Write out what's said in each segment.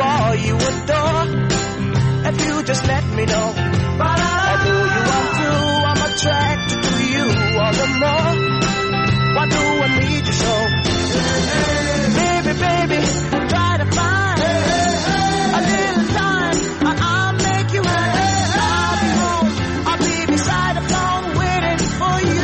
boy you adore. If you just let me know, although you want to, I'm attracted to you all the more. Why do I need you so? Baby, baby, try to find a little time. I'll make you happy. I'll be home, I'll be beside the phone waiting for you.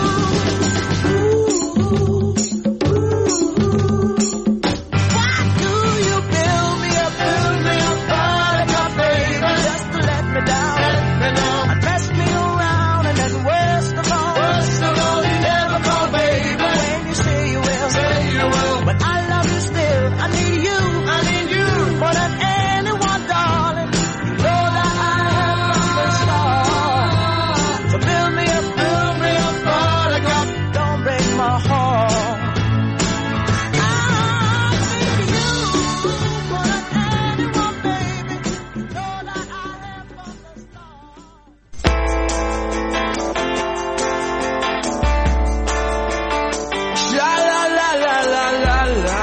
Why do you build me up, buttercup, baby, just to let me down, and mess me around, and then worst of all, you never call, baby, when you say you will, but I love you still. I need you more than anyone, darling. You know that I have from the start. So build me up, buttercup, don't break my heart. I need you more than anyone, baby. You know that I have from the start. La la la la la la la.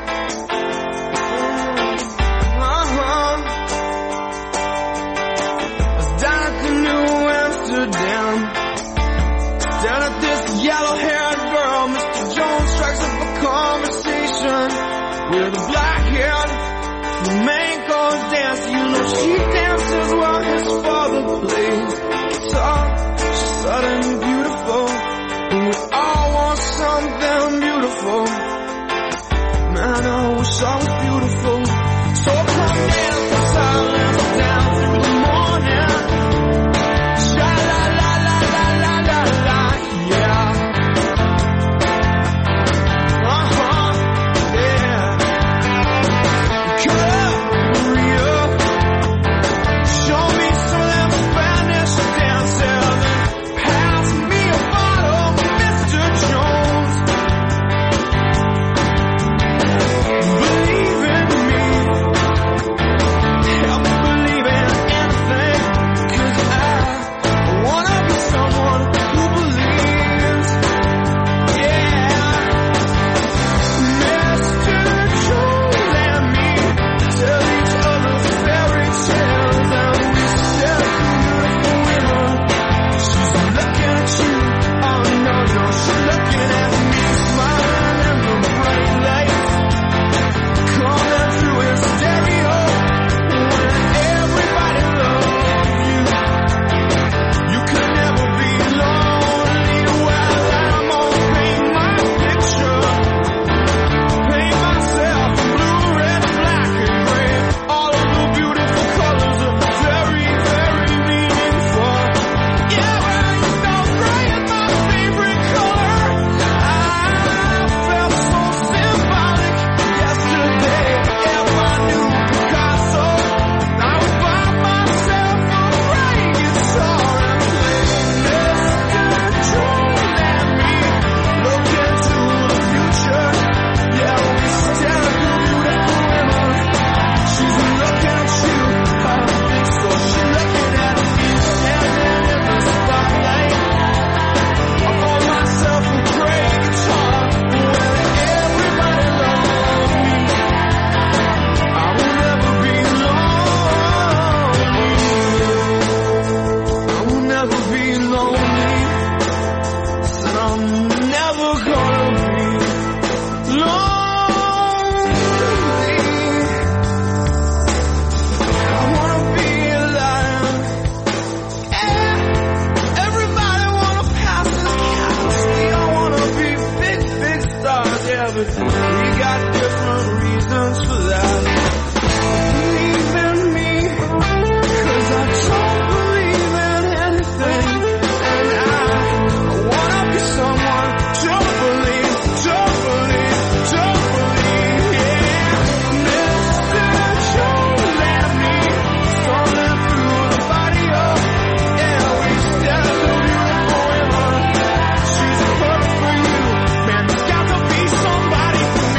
I was down at the New Amsterdam, down at this yellow-haired girl. Mr. Jones strikes up a conversation with a black-haired flamenco dancer. You know she dances while his father plays guitar. She's sudden and beautiful, and we all want something beautiful. Man, I wish I was beautiful. So come dance in silence down through the morning. Sha la la la la la la la, yeah. Yeah. Korea, show me some of them Spanish dances and pass me a bottle, Mr. Jones. Believe in me, help me believe in anything, 'cause I wanna be someone who believes. Yeah, Mr. Jones and me tell each other fairy tales, and we stare at beautiful women. She's looking at you, oh no, she's looking at me, smiling in the bright lights coming through his stereo. When everybody loves you, you could never be lonely. Well, I'm gonna paint my picture, paint myself blue, red, black, and gray. All of the beautiful colors are very, very meaningful. Yeah, well, you know gray is my favorite color. I felt so symbolic yesterday. If I knew Picasso, I would buy myself a gray guitar and play Mr. Jones and me. Look into the future. Yeah, we stare at the beautiful women. She's looking at you, I think so. She's looking at me, standing in the spotlight. I bought myself a gray guitar. When everybody loves me, I will never be lonely. I will never be lonely. Said I'm never gonna be lonely. I wanna be alive. Yeah. Everybody wanna pass this galaxy. I wanna be big, big stars. Yeah, but we got different reasons for that. Believe in me, 'cause I don't believe in anything. And I wanna be someone, don't believe, yeah. Mr. Jones and me, strolling through the patio. Yeah, we stare at the beautiful women. She's perfect for you, man, there's got to be somebody who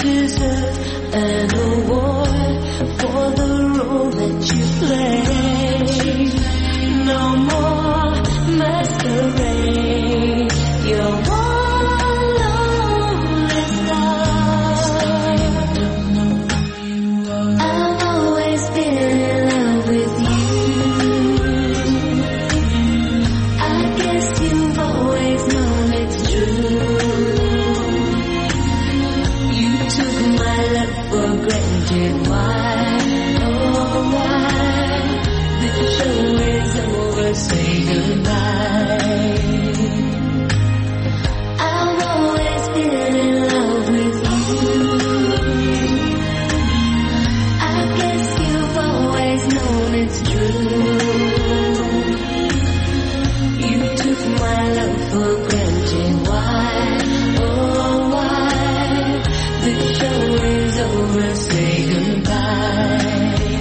deserve an award for the role that you play. No more masquerade. You're one lonely star. I've always been in love with you. I guess you've always known it's true. You took my love for granted. Why? Oh, why? The show is over, say goodbye. I've always been in love with you. I guess you've always known it's true. You took my love for granted. Why? Oh, why? The show is over, say goodbye.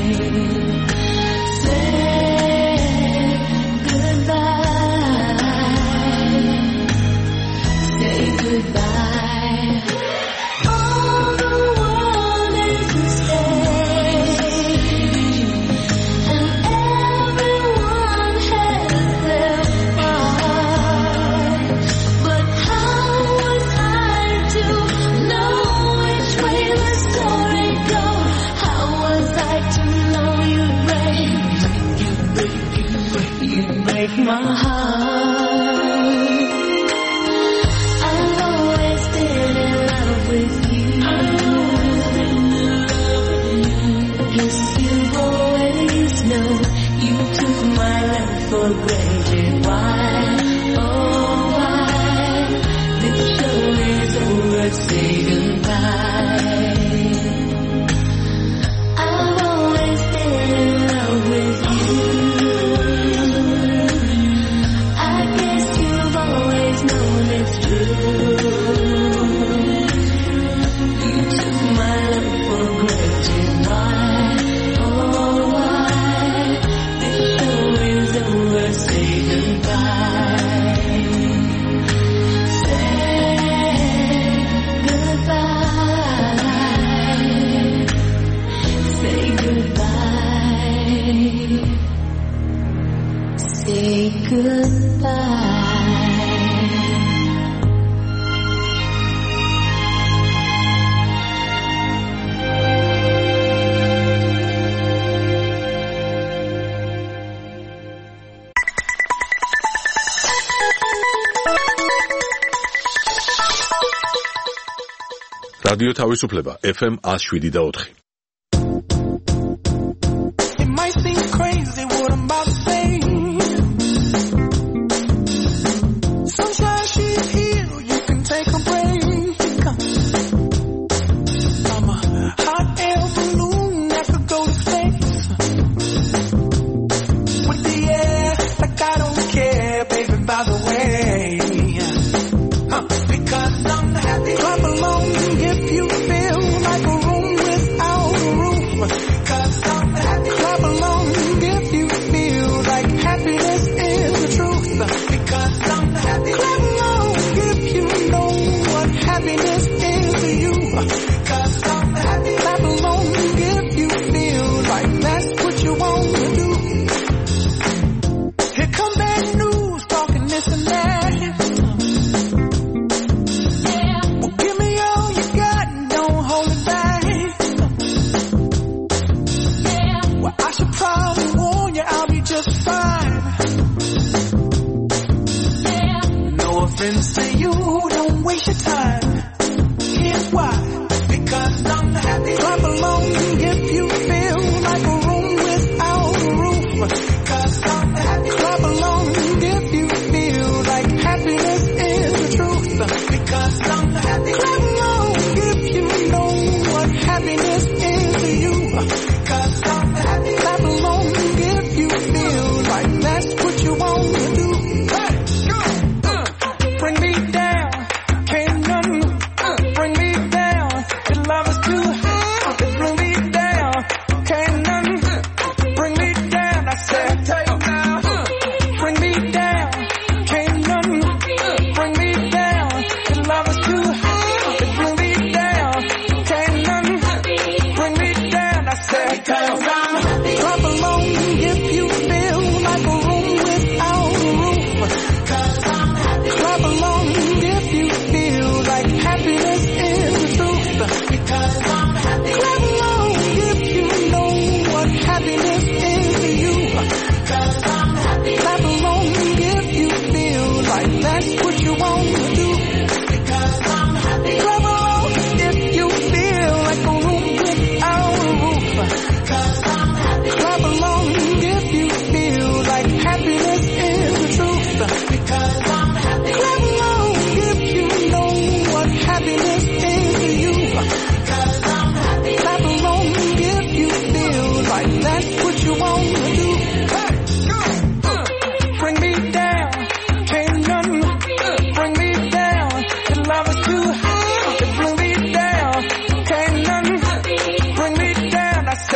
My heart, I've always been in love with you. Guess you've always known you took my love for granted. Why? Oh, why? The show is over, say goodbye. I've always been in love with you. რადიო თავისუფლება FM 107.4. It might seem crazy what I'm about to say. Sunshine, she's here, you can take a break. I'm a hot air balloon that could go to space. With the air, like I don't care, baby, by the way. Because I'm happy. Clap along if you feel like a room without a roof. Because I'm happy. Clap along if you feel like happiness is the truth. Because I'm happy. Clap along if you know what happiness is to you. Because I'm happy. Clap along if you feel like that's what you want to do. Here come bad news talking this and that. To you, don't waste your time. Here's why.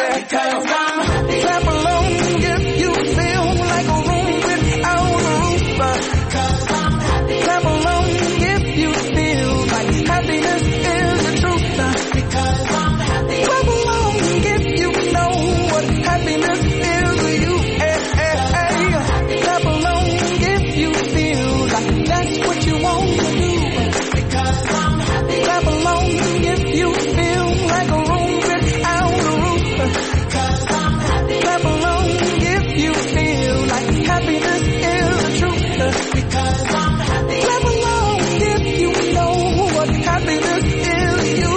baby. Cause I'm happy. Clap along if you feel like a room without a roof. Cause I'm happy. Clap along if you feel like happiness is the truth. Because I'm happy. Clap along if you know what happiness is to you. Clap along if you feel like that's what you want to do. Because I'm happy. Clap along if you feel like a room without a roof. Because I'm happy. Clap along if you feel like happiness is the truth. Because I'm happy. Clap along if you know what happiness is to you.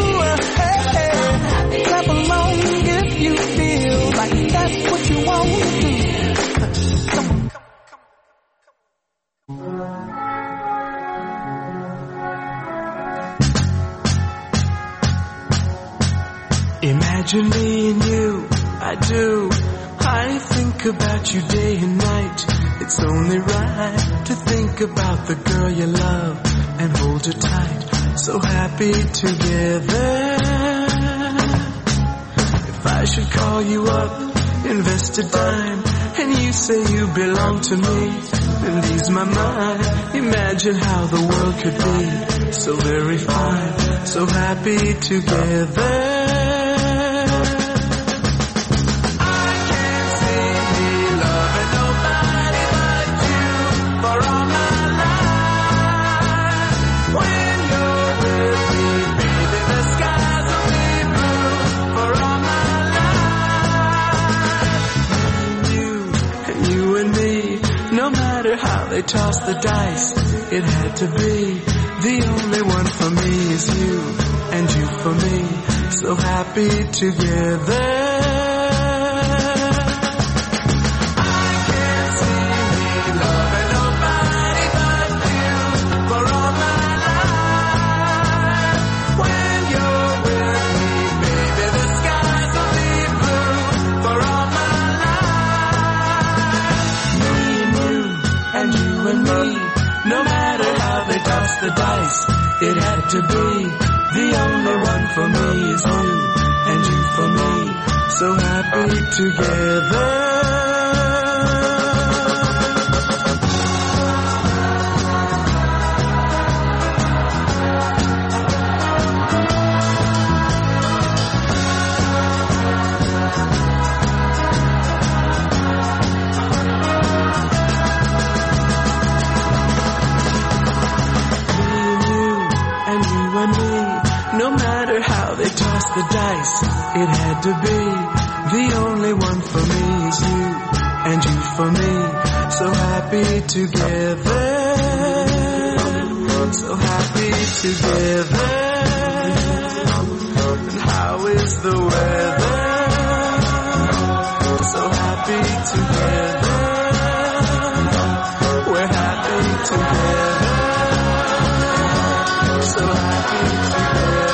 Clap along if you feel like that's what you want to do. Imagine me and you, I do. I think about you day and night. It's only right to think about the girl you love and hold her tight. So happy together. If I should call you up, invest a dime, and you say you belong to me, then ease my mind. Imagine how the world could be so very fine, so happy together. How they toss the dice, it had to be. The only one for me is you, and you for me, so happy together. I can't see me loving nobody but you for all my life. When you're with me, baby, the skies will be blue for all my life. Me and you, and you and me, no matter how they toss the dice, it had to be. The only one for me is you, and you for me, so happy together. The dice, it had to be. The only one for me is you, and you for me, so happy together. So happy together. And how is the weather? So happy together. We're happy together. So happy together.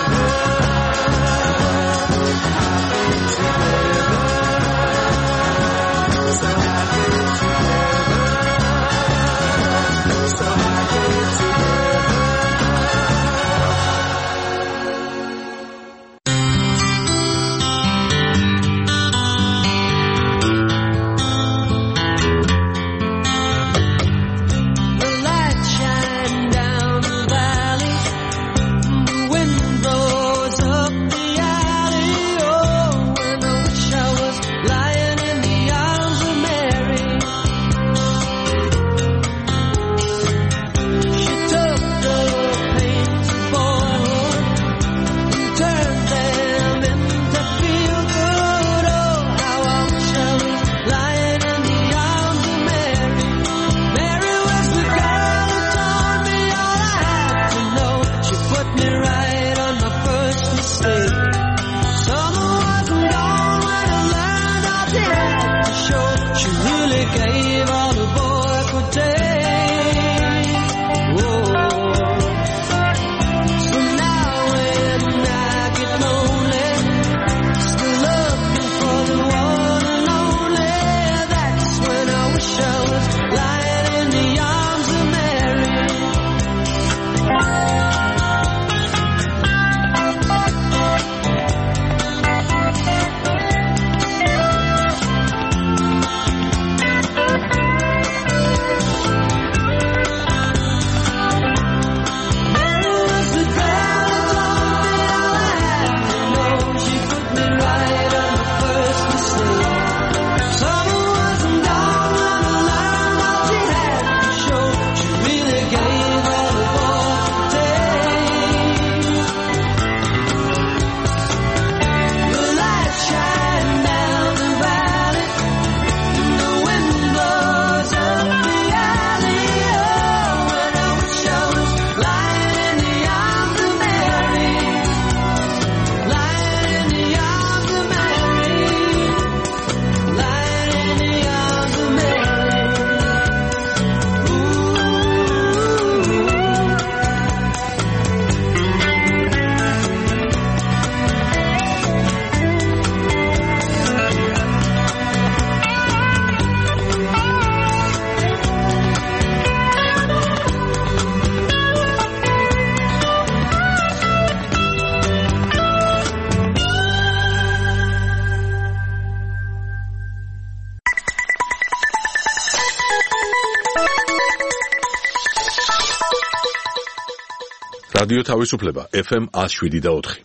რადიო თავისუფლება FM 107.4.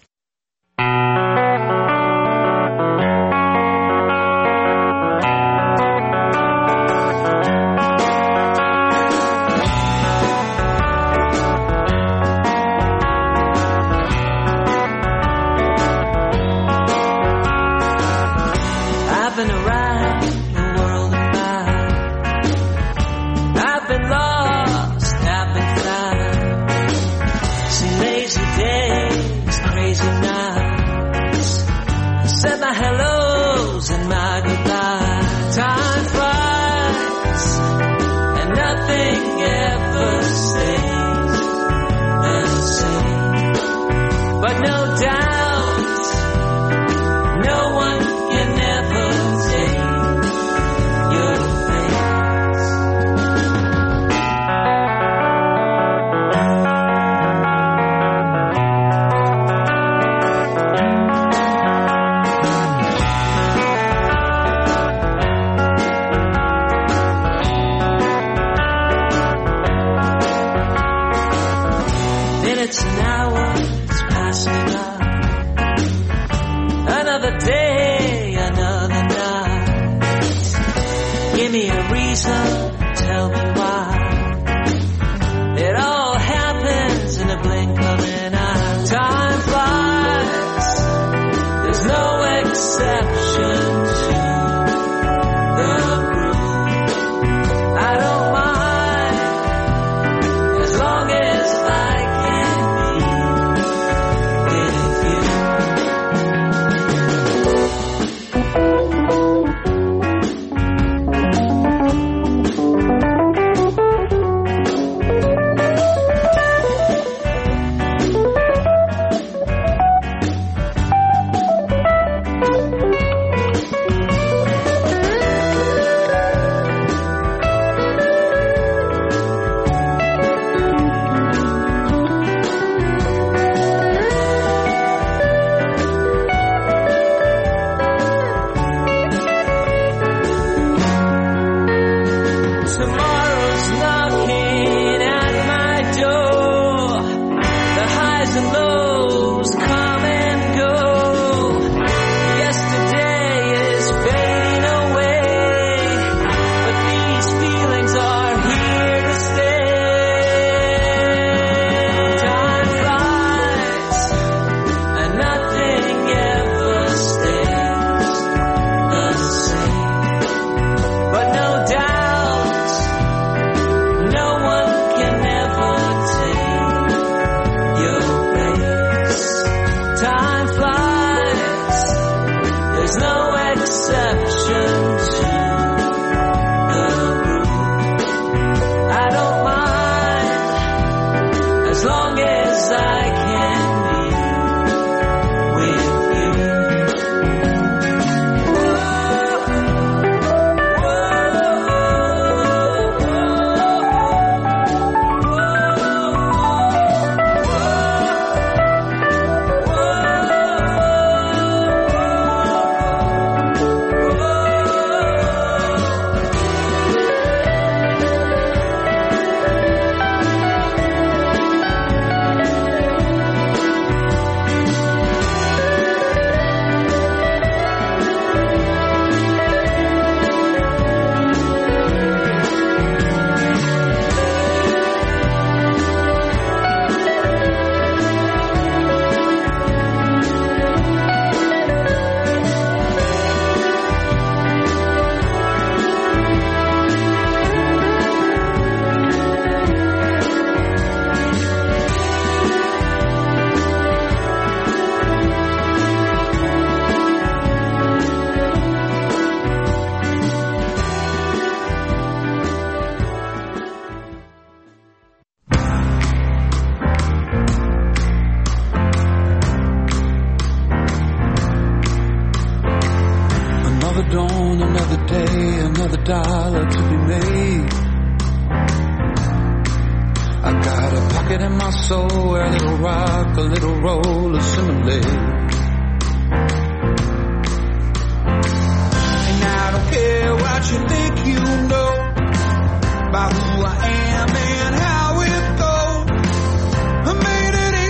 About who I am and how it goes. I made it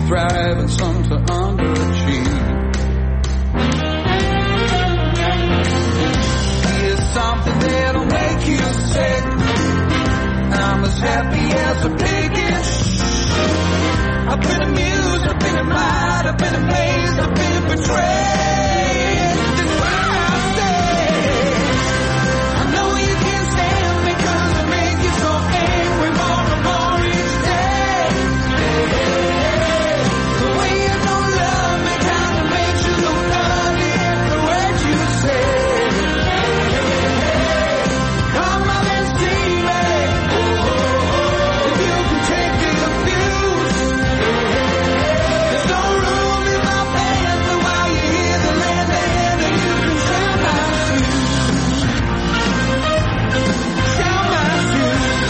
thrive and some to underachieve. Here's something that'll make you sick. I'm as happy as a pig in shit. I've been amused, I've been admired, I've been amazed, I've been betrayed. That's why I say, I know you can't stand me 'cause I make you so angry more and more each day. The way you don't love me kinda makes you look ugly every word you say. Come on and see me. If you can take the abuse. There's no room in my band for while you hear the land ahead and you can share my shoes. Share my shoes.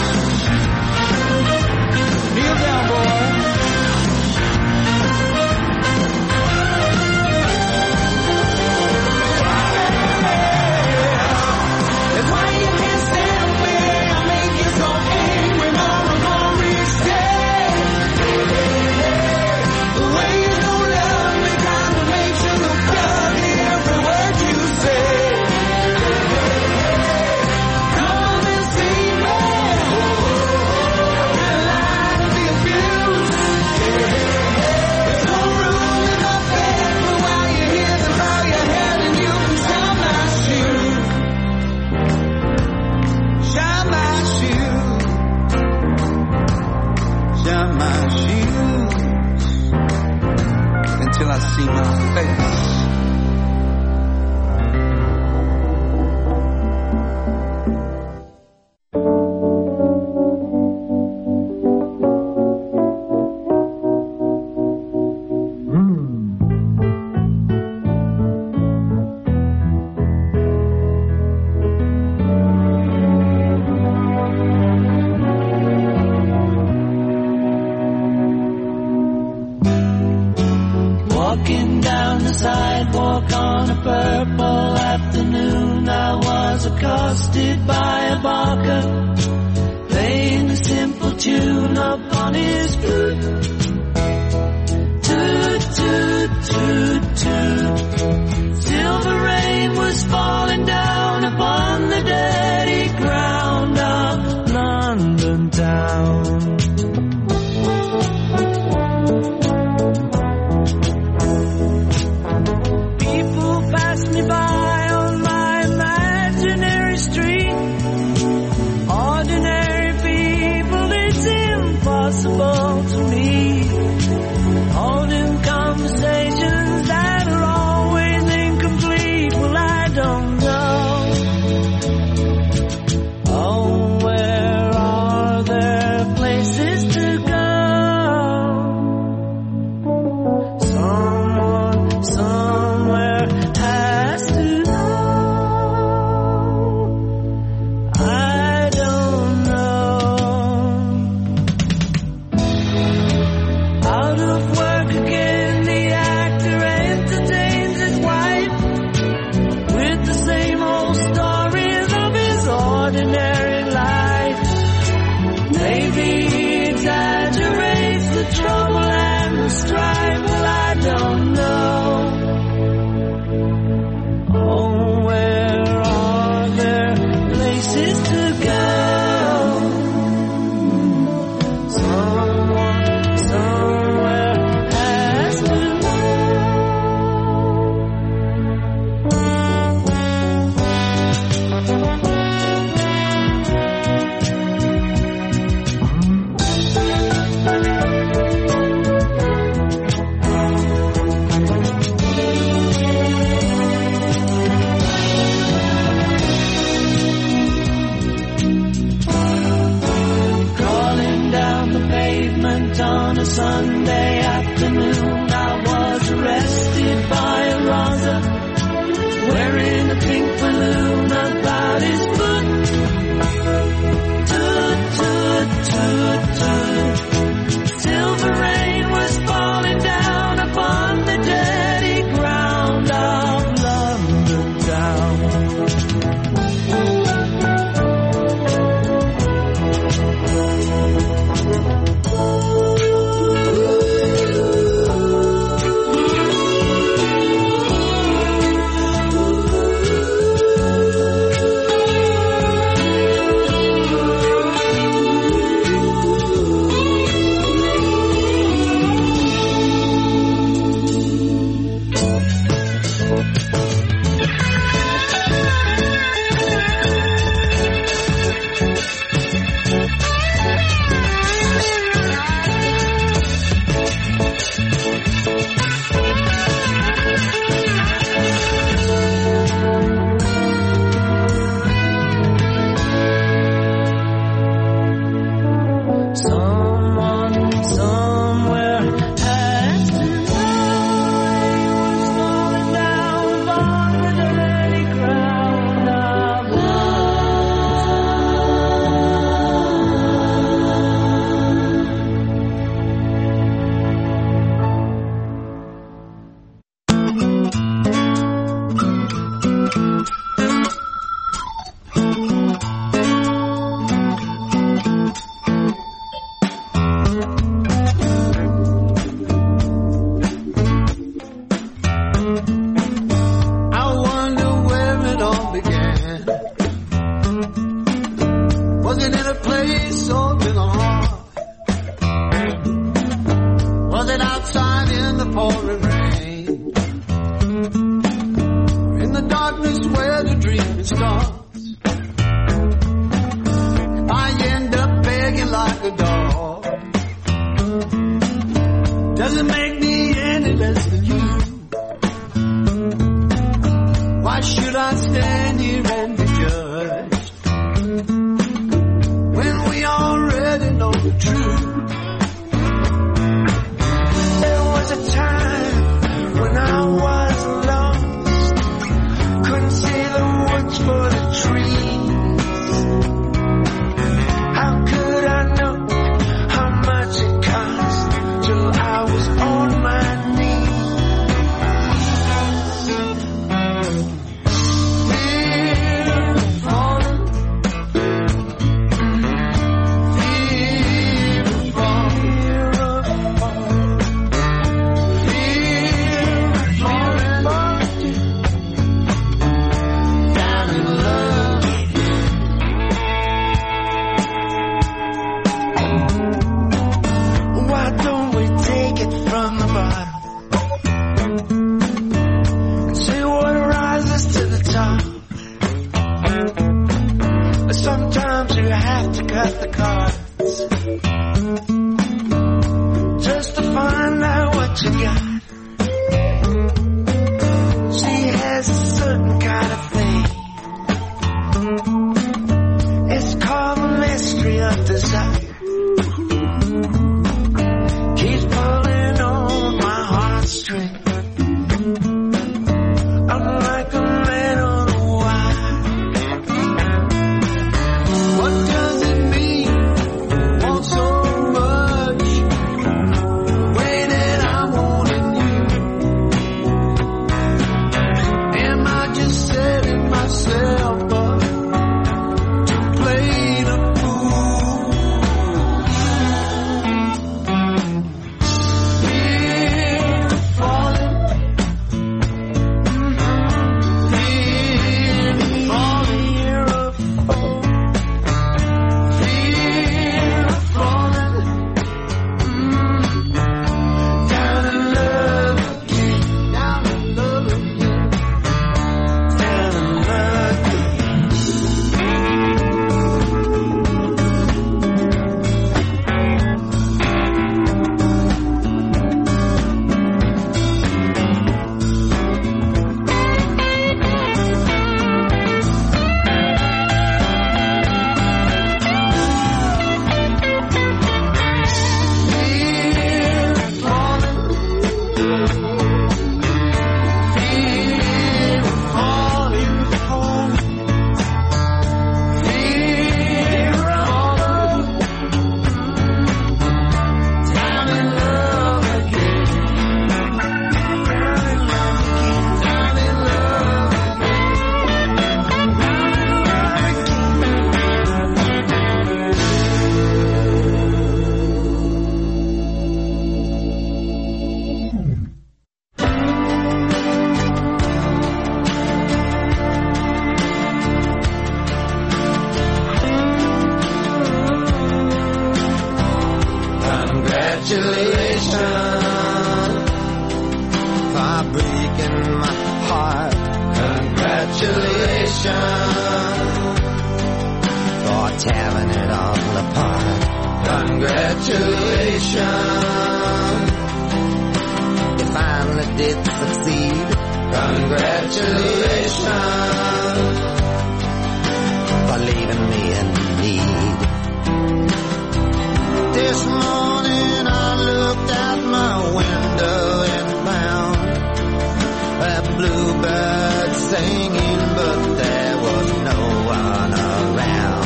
Kneel down, boy. That's why you can't stand me. I make you so angry more and more each day. The way you don't love me kinda makes you look ugly every word you say. Come and see me. I like the abuse. There's no room in my bed for while you hear the bow your head and you can shine my shoes. Shine my shoes. Shine my shoes. Until I see my face. Walking down the sidewalk on a purple afternoon, I was accosted by a barker playing a simple tune upon his flute. Toot, toot, toot, toot. Silver rain was falling down upon the dirty ground of London town. People pass me by on my imaginary street. Ordinary people, it's impossible to meet. Holding conversations that are Was it in a place or in a heart? Was it outside in the pouring rain? In the darkness where the dream starts? If I end up begging like a dog, does it make me any less than you? Why should I stand here and be judged when we already know the truth? There was a time when I was lost, couldn't see the woods for the trees. How could I know how much it cost till I was on my knees? Sometimes you have to cut the cards just to find out what you got. She has a certain kind of thing. It's called the mystery of desire. Keeps pulling on my heartstring. I'm like a man on a wire. What does it mean? Want so much, way that I wanted you. Am I just setting myself up to play the fool? Fear of falling, fear of falling, fear of falling. Fear of falling, down in love again, down in love again, down in love again. Fear of falling, fear of falling, fear of falling, down in love again, down in love Congratulations for breaking my heart. Congratulations for tearing it all apart. Congratulations, you finally did succeed. Congratulations for leaving me in need. This morning I looked out my window and found a bluebird singing, but there was no one around.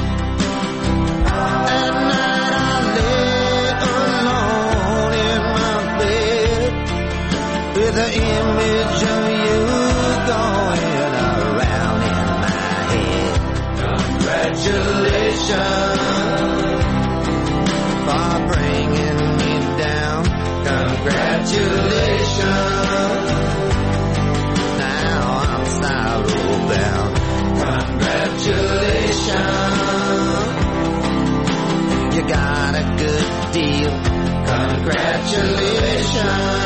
At night I lay alone in my bed with the image of you going around in my head. Congratulations for bringing me down. Congratulations, now I'm sorrow bound. Congratulations. deal. Congratulations.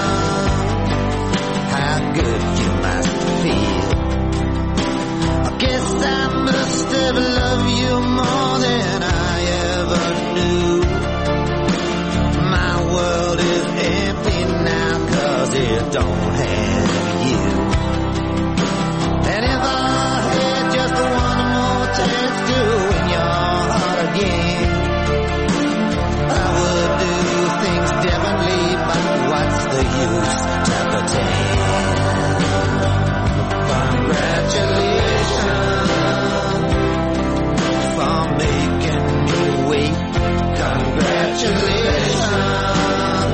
How good you must feel. I guess I must have loved you more than I ever knew. My world is empty now 'cause it don't have you. And if I had just one more chance to win your heart again, I would do things differently, but what's the use to pretend? Congratulations for making me wait. Congratulations.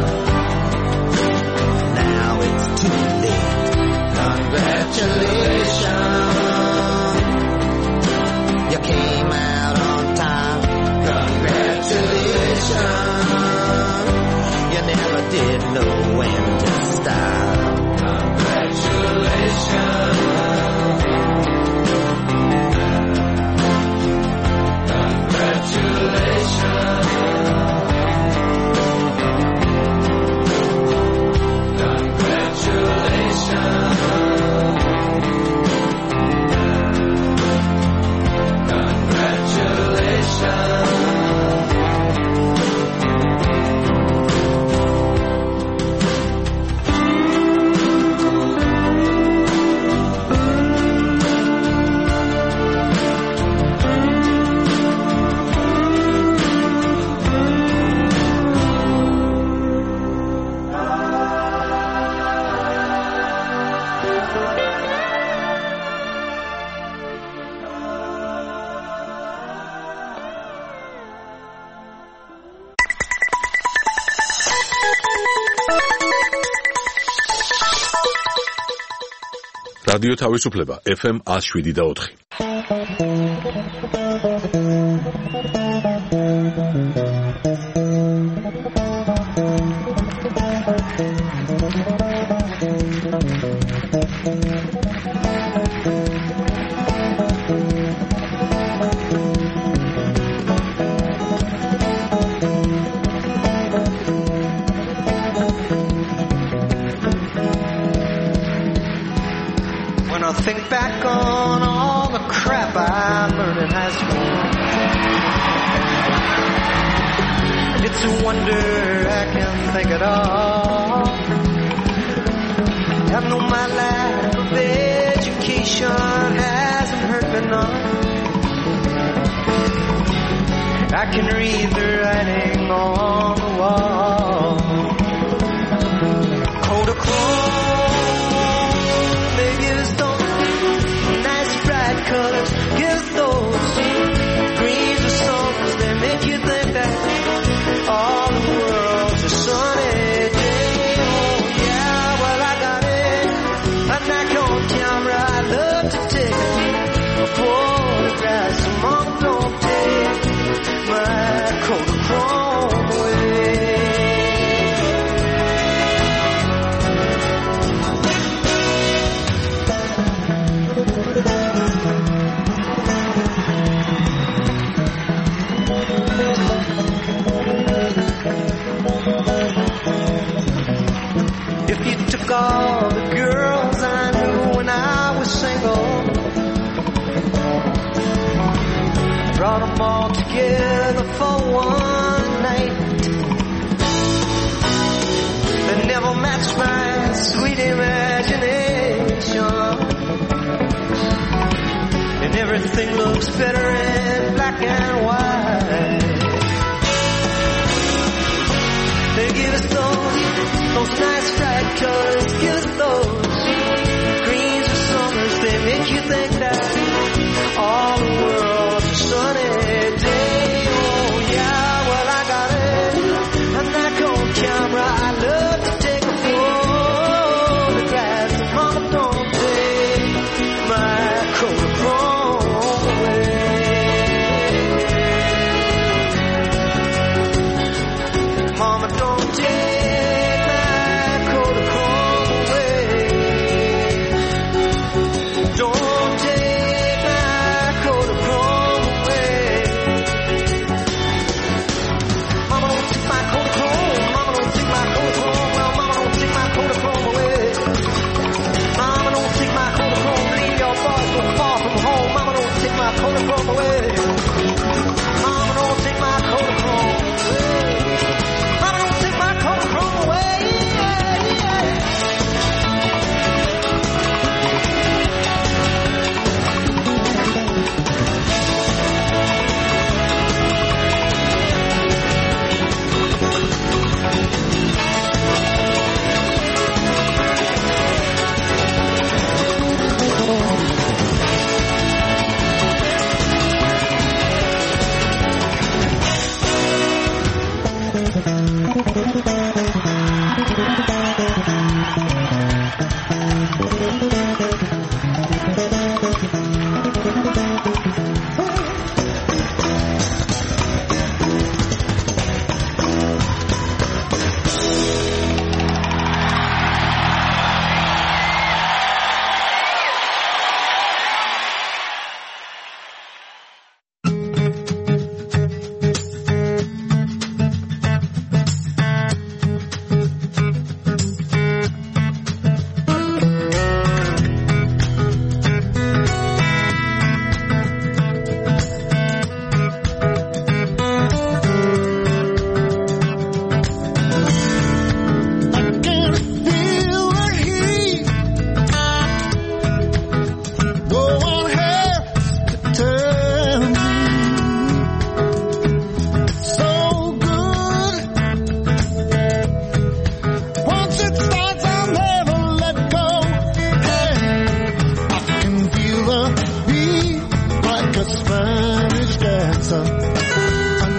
Now it's too late. Congratulations. You came out on time. Congratulations. You never did know when to stop. Congratulations. რადიო თავისუფლება FM 107.4. Think back on all the crap I learned in high school. It's a wonder I can think it all. I know my lack of education hasn't hurt me none. I can read the writing on the wall. Kodachrome, maybe it's colors, give those greens or songs that make you think that all the world's a sunny day. Oh yeah, well I got it. I'm not on camera. I love to take photographs. Mom, don't take my Kodachrome away. All the girls I knew when I was single, brought them all together for one night. They never matched my sweet imagination, and everything looks better in black and white. They give us those nice bright colors, give us those greens or summers. They make you think that all the world's a sunny day. Oh yeah, well I got it. I'm not on camera. I love to take a photograph. Mama, don't take my Kodachrome away. Mama, don't take my Kodachrome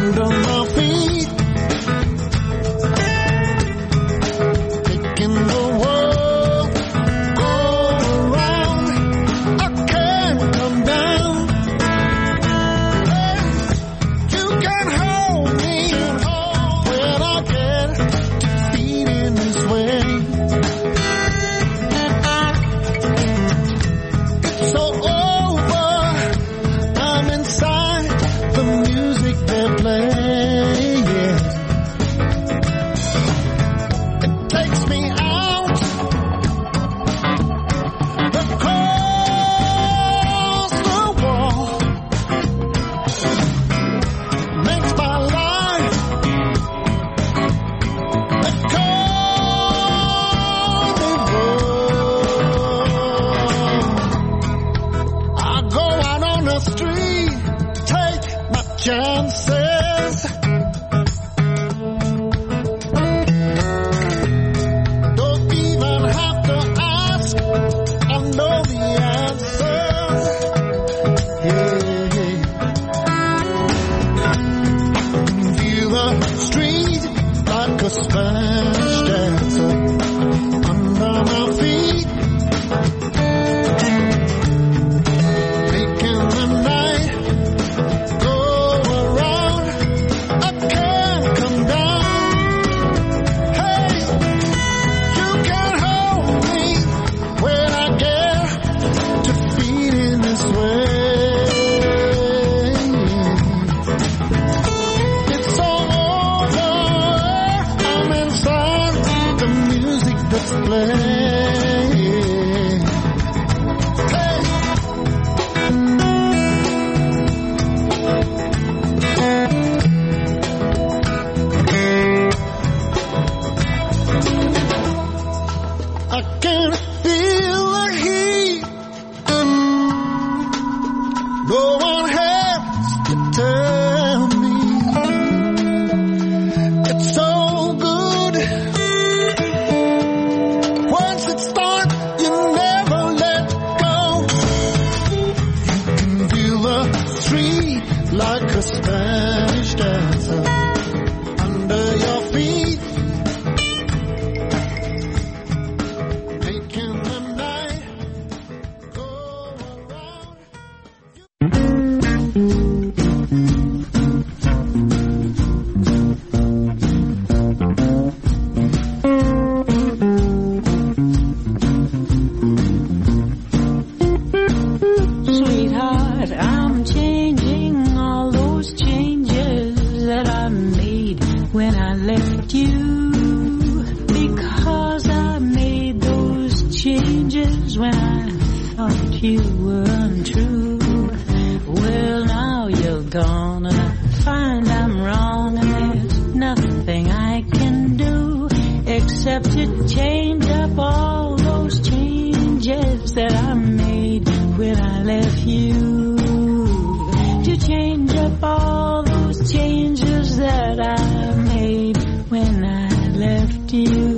under my feet, making the world go around. I can't come down. You can hold me when I get defeated this way. It's all over. I'm inside the music they play. It takes me out across the wall, makes my life a carnival. I go out on the street, take my chances. Don't even have to ask, I know the answers. Yeah. Feel the street like a Spanish dancer under my feet, making the night go around. I can't come down. Hey, you can hold me when I get defeated this way. It's all over. I'm inside the music that's playing. Hey. I can feel the heat. No one has to tell me. It's so good. Once it starts, you never let go. You can feel the street like a Spanish dancer under your feet, making the night go around. Sweetheart, I'm changing all those changes that I made when I left you. Because I made those changes when I thought you were untrue. Well, now you're gone and I find I'm wrong, and there's nothing I can do except to change up all those changes that I made when I left you. To change up all those changes that I made when I left you.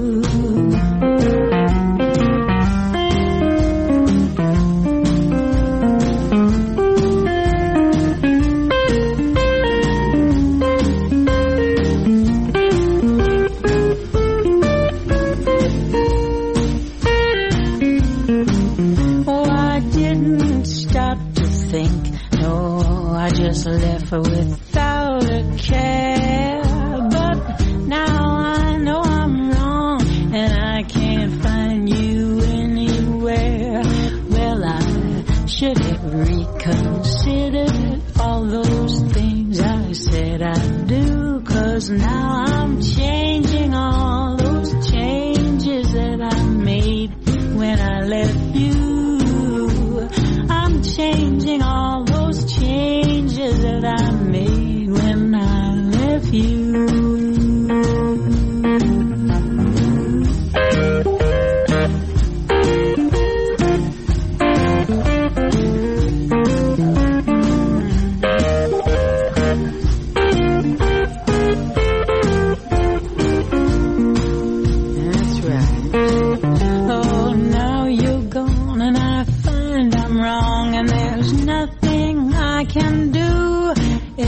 Oh, I didn't stop to think. No, I just left without a care. But now I know I'm wrong, and I can't find you anywhere. Well, I should have reconsidered all those things I said I'd do. 'Cause now I'm changing all those changes that I made when I left you. I'm changing all those changes that I made when I left you.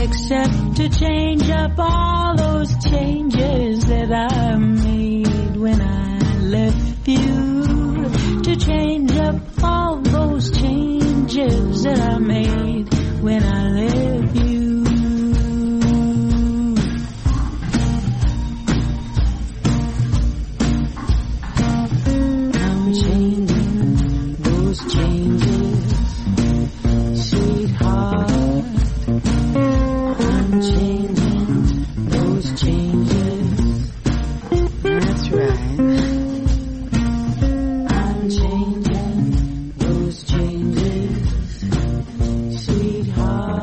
except to change up all those changes that I made when I left you. To change up all those changes that I made when I left you. I'm changing those changes, sweetheart. I'm changing those changes. That's right. I'm changing those changes, sweetheart.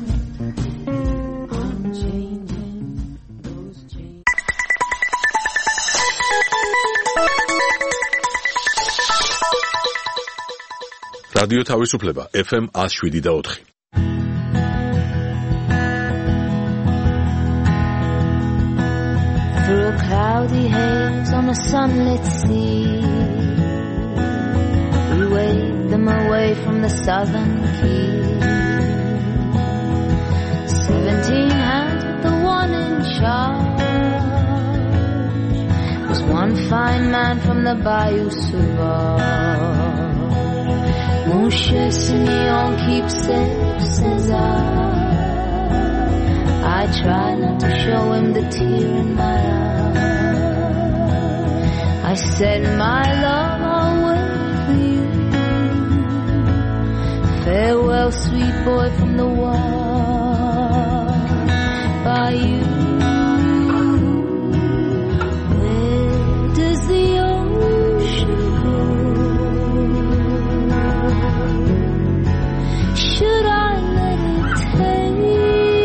I'm changing those changes. რადიო თავისუფლება FM 107.4. Through a cloudy haze on a sunlit sea, we waved them away from the southern keys. 17 hands with the one in charge was one fine man from the Bayou Sauvage. Mon cher Simeon, keep safe, says I try not to show him the tear in my eye. I said, my love, I'll wait for you. Farewell, sweet boy from the wall. By you. Where does the ocean go? Should I let it take me?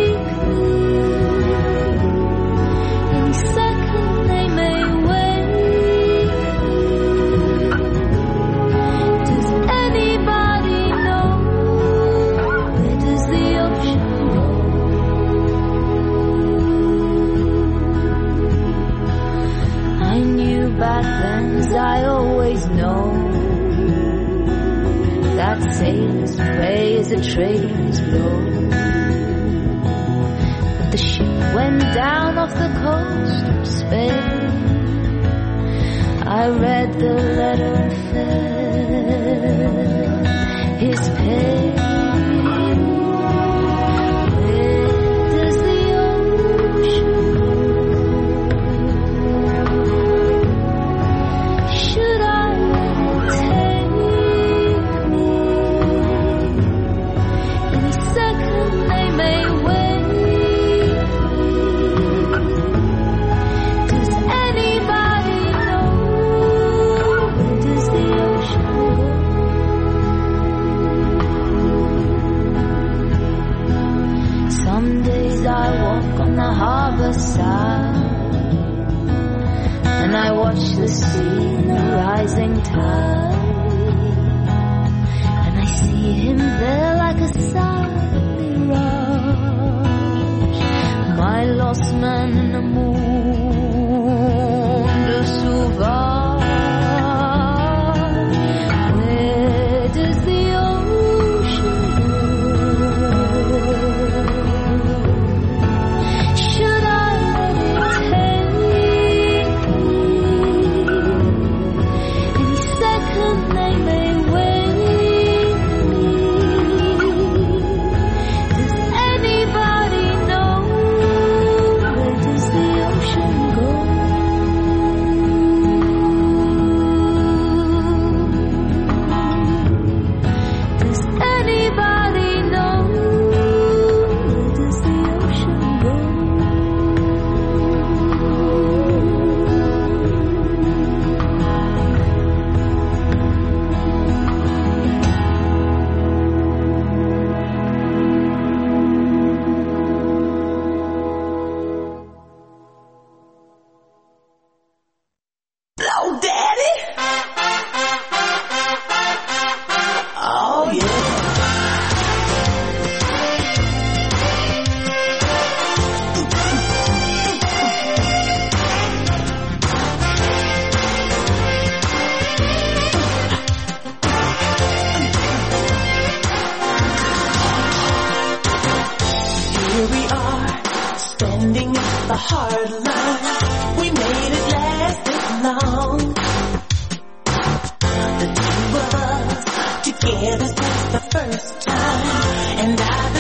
Any second they may wait. Does anybody know? Where does the ocean go? I knew back then, as I always know, that sailors pray as the traders blow. But the ship went down off the coast of Spain. I read the letter and felt his pain. Where does the ocean go? Should I let it take me? Any second they may wait. Does anybody know? Where does the ocean go? Some days I walk on the harbor side, and I watch the sea in the rising tide, and I see him there like a silent mirage, my lost man in the monde sauvage. Where does the ocean go? Should I let it take me? Any second they may wait. Does anybody know? Where does the ocean the hard line. We made it last this long. The two of us together since the first time, and I've